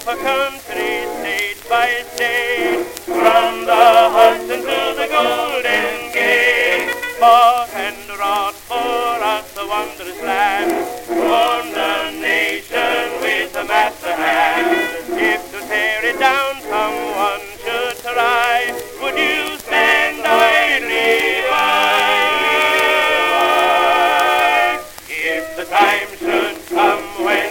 a country state by state, from the Hudson to the Golden Gate. Fought and wrought for us a wondrous land, formed a nation with a master hand. If to tear it down someone should try, would you stand idly by? If the time should come when